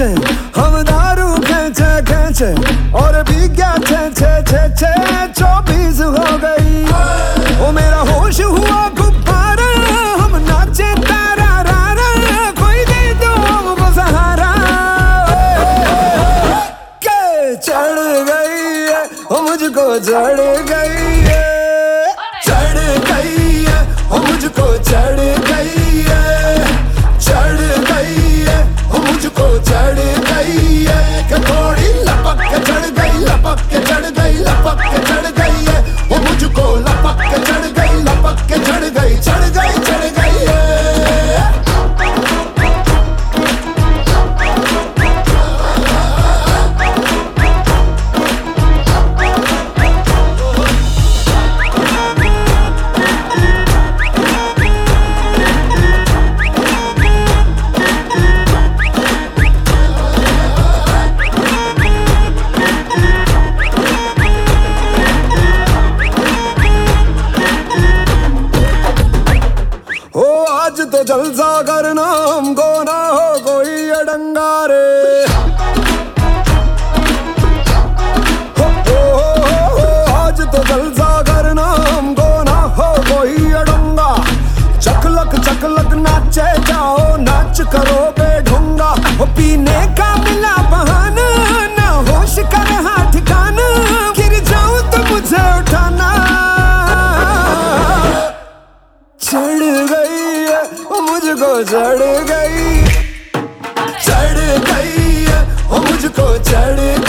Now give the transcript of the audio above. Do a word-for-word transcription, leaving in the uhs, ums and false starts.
नाचे हम दारू खेचे खेचे और भी क्या छे छे छे छे चौबीस हो गई। ओ मेरा होश हुआ गुब्बारा, हम नाचे तारा रारा, कोई दे दो हमको सहारा। के चढ़ गई है वो मुझको चढ़ गई है, चढ़ गई है वो मुझको चढ़ गई है, चढ़ गई है वो मुझको चढ़ गई है। कि थोड़ी लपक के चढ़ गई, लपक के चढ़ गई, लपक के चढ़ गई है वो मुझको, लपक के चढ़ गई, लपक के चढ़ गई, चढ़ गई चढ़ गई है। आज तो जलसा करना हमको ना हो कोई अड़ंगा रे। हो, हो, हो, हो, आज तो जलसा करना हमको ना हो कोई अड़ंगा। चकलक चकलक नाचे जाओ, नाच करो बेढूंगा। वो पीने का मिला बहाना, ना होश का रहा ठिकाना, गिर जाऊं तो मुझे उठाना। चढ़ गई वो मुझको चढ़ गई, चढ़ गई है वो मुझको चढ़